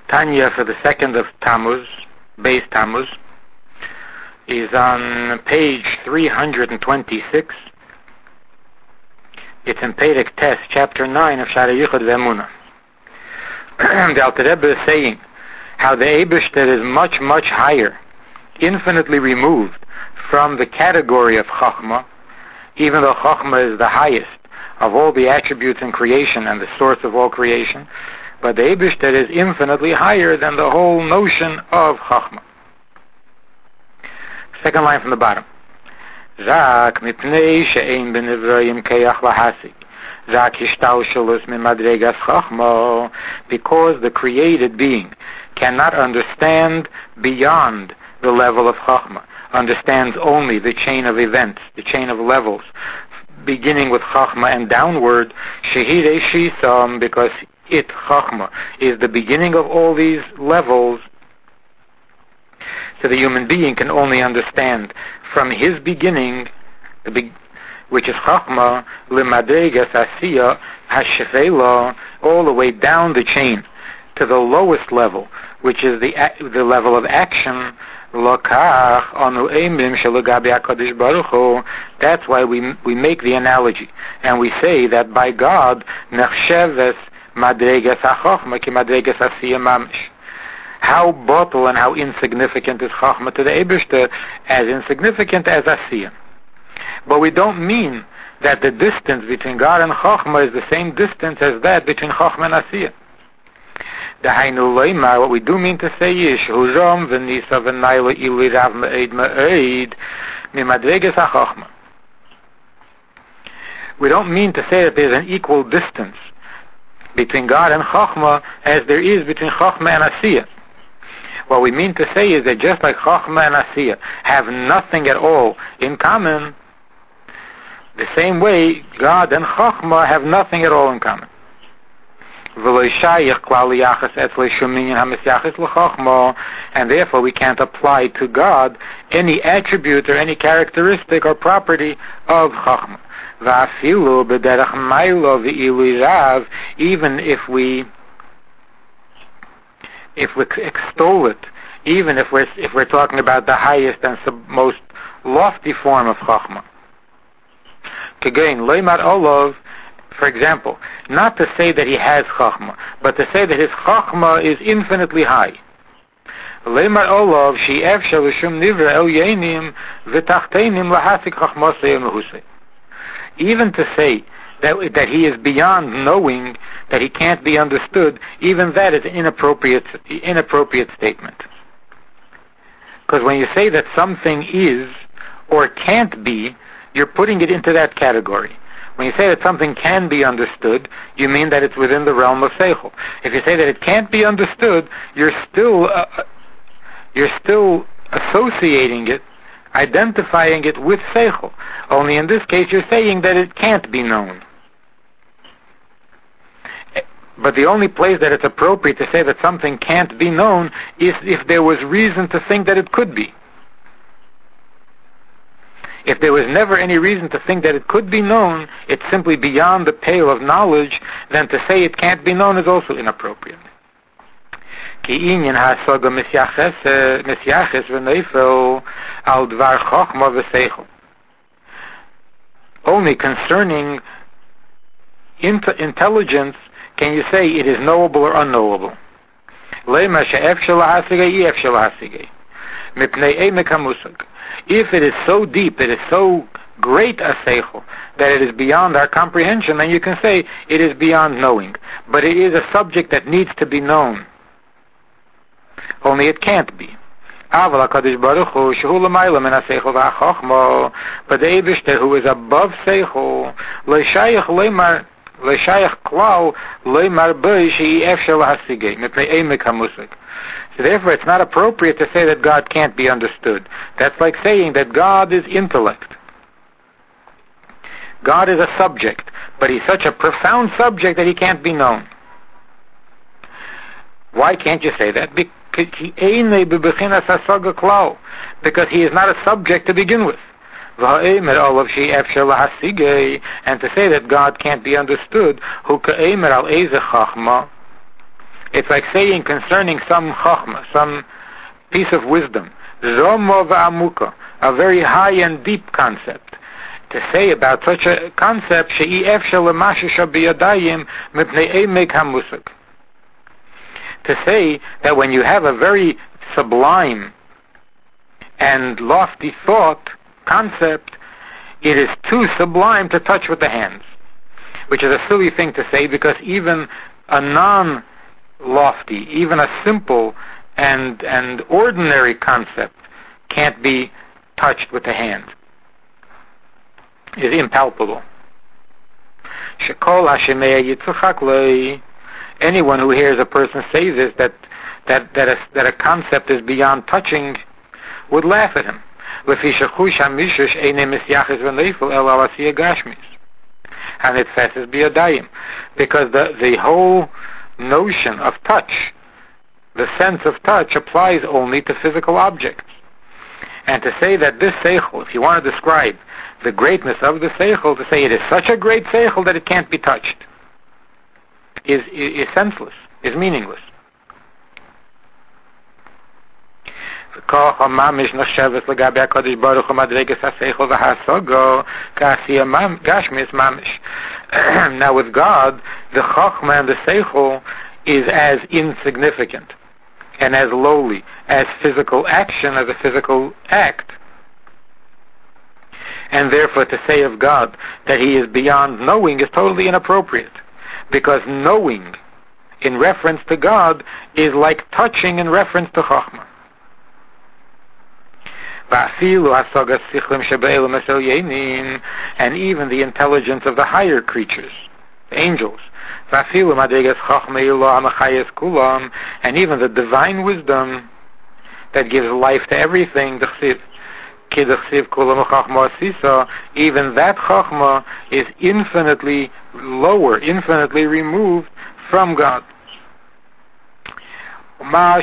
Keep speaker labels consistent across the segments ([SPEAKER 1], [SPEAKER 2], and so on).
[SPEAKER 1] Tanya for the 2nd of Tammuz, Beis Tammuz, is on page 326. It's in Perek Tes, chapter 9 of Shara Yichud Ve'emunah. The Alter Rebbe is saying how the Eibishter is much, much higher, infinitely removed from the category of Chachma, even though Chachma is the highest of all the attributes in creation and the source of all creation, but the Eibishter is infinitely higher than the whole notion of Chachma. Second line from the bottom. Zak mipnei she'ein b'nivroyim keyach lahasik. Zak hishtalshelus mimadregas chachma. Because the created being cannot understand beyond the level of chachma, understands only the chain of events, the chain of levels, beginning with chachma and downward, shehirei shisam, because it, chachma, is the beginning of all these levels. So the human being can only understand from his beginning, which is Chachma, L'madregas Asiya, Hashefela, all the way down the chain to the lowest level, which is the level of action. Lokach anu eimim shelagabi HaKadosh Baruch Hu. That's why we make the analogy, and we say that by God, nechsheves madregas HaChachma ki madregas Asiya mamish. How bottle and how insignificant is Chachma to the Eibishter, as insignificant as Asiya. But we don't mean that the distance between God and Chachma is the same distance as that between Chachma and Asiya. What we do mean to say is, Huram v'nisa v'nayla ili rav me'ed me'ed mimadreges ha'chachma. We don't mean to say that there's an equal distance between God and Chachma as there is between Chachma and Asiya. What we mean to say is that just like Chachma and Asiya have nothing at all in common, the same way God and Chachma have nothing at all in common. And therefore we can't apply to God any attribute or any characteristic or property of Chachma. Even if we extol it, even if we're talking about the highest and most lofty form of Chachma. Again, Leimar Olav, for example, not to say that he has Chachma, but to say that his Chachma is infinitely high. Leimar Olav, she'ef shalishum nivra el yenim v'tachteinim lahasik chachmasei mehusei. Even to say that he is beyond knowing, that he can't be understood, even that is an inappropriate statement. Because when you say that something is or can't be, you're putting it into that category. When you say that something can be understood, you mean that it's within the realm of seichel. If you say that it can't be understood, you're still associating it, identifying it with seichel. Only in this case, you're saying that it can't be known. But the only place that it's appropriate to say that something can't be known is if there was reason to think that it could be. If there was never any reason to think that it could be known, it's simply beyond the pale of knowledge, then to say it can't be known is also inappropriate. Only concerning intelligence can you say it is knowable or unknowable. If it is so deep, it is so great a seichel, that it is beyond our comprehension, then you can say it is beyond knowing. But it is a subject that needs to be known. Only it can't be. But the Eibishter, who is above seichel, so therefore it's not appropriate to say that God can't be understood. That's like saying that God is intellect. God is a subject, but he's such a profound subject that he can't be known. Why can't you say that? Because he is not a subject to begin with. And to say that God can't be understood, It's like saying concerning some chachma, some piece of wisdom, Zomo v'amuka, a very high and deep concept. To say about such a concept, she'i efshel l'mashisha biyadayim mipnei emek hamusik. To say that when you have a very sublime and lofty thought, concept, it is too sublime to touch with the hands. Which is a silly thing to say, because even a non-lofty, even a simple and ordinary concept can't be touched with the hand. Is impalpable. Shekol hashemei yitzchak lei. Anyone who hears a person say this, that a concept is beyond touching, would laugh at him. And it fesses biyadayim, because the whole notion of touch, the sense of touch, applies only to physical objects. And to say that this seichel, if you want to describe the greatness of the seichel, to say it is such a great seichel that it can't be touched, is senseless, is meaningless. Now with God, the chachma and the seichel is as insignificant and as lowly as physical action, as a physical act. And therefore to say of God that he is beyond knowing is totally inappropriate, because knowing in reference to God is like touching in reference to chachma. And even the intelligence of the higher creatures, the angels, and even the divine wisdom that gives life to everything, even that chachma is infinitely lower, infinitely removed from God. And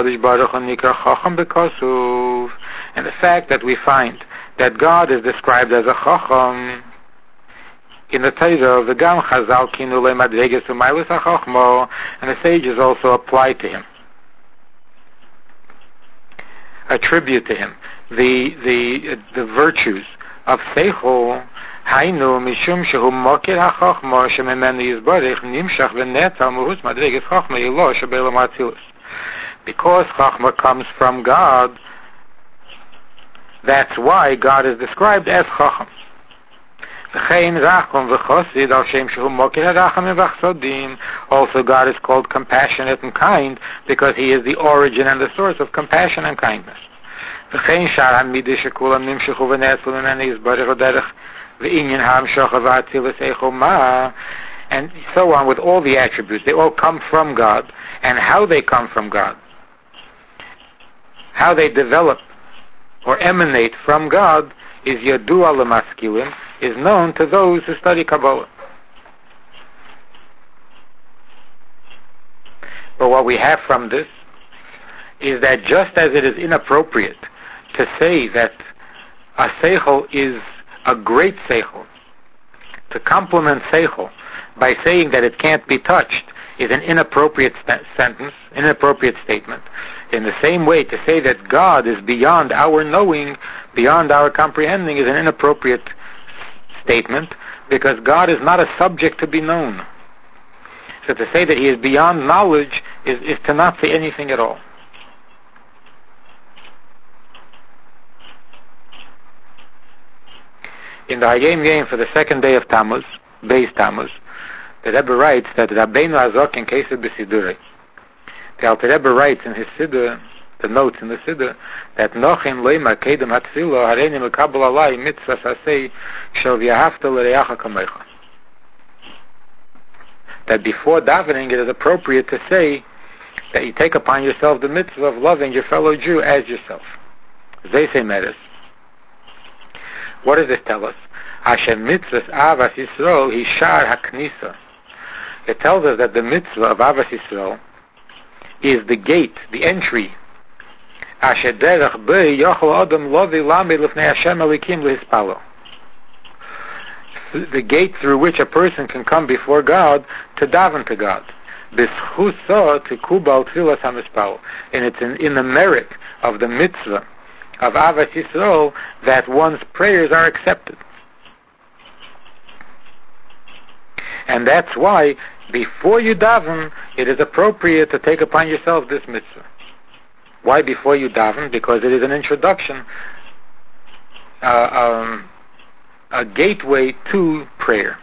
[SPEAKER 1] the fact that we find that God is described as a chacham in the Torah, the Gam Chazal Kinu leMadreges Umailus HaChachmo, and the sages also apply to him, attribute to him the virtues of Seichel. Hainu mishum shehu mokir hachachma shememenu yizbarich nimshach v'netzal muhus madreges chachma yilo shebelam atzilus. Because chachma comes from God, that's why God is described as chacham. Also God is called compassionate and kind because he is the origin and the source of compassion and kindness. And so on with all the attributes. They all come from God, and how they come from God, how they develop or emanate from God, is yadua l'maskilim, is known to those who study Kabbalah. But what we have from this is that just as it is inappropriate to say that a seichel is a great seichel, to compliment seichel by saying that it can't be touched is an inappropriate sentence, inappropriate statement. In the same way, to say that God is beyond our knowing, beyond our comprehending, is an inappropriate statement, because God is not a subject to be known. So to say that he is beyond knowledge is to not say anything at all. In the Hayom Yom for the second day of Tammuz, Beis Tammuz, the Rebbe writes that Rabbeinu Azok in case of Besidurei. The Alter Rebbe writes in his Siddur, the notes in the Siddur, that Nochin Leimar Kedem Hatzilo Hareini Mekabel Alai Mitzvah Sasei Shel V'Yahavta L'Reacha Kamecha. That before davening it is appropriate to say that you take upon yourself the mitzvah of loving your fellow Jew as yourself. They say Meres. What does this tell us? Hashem mitzvahs Avas Yisrael Hishar HaKnisa. It tells us that the mitzvah of Avas Yisrael is the gate, the entry. Asher derech b'ei yochel adam lovi lami l'fnei Hashem elikim lehispalo. The gate through which a person can come before God to daven to God. B'schusa tikubal tfilas hamispal. And it's in the merit of the mitzvah of Avas Yisrael that one's prayers are accepted. And that's why, before you daven, it is appropriate to take upon yourself this mitzvah. Why before you daven? Because it is an introduction, a gateway to prayer.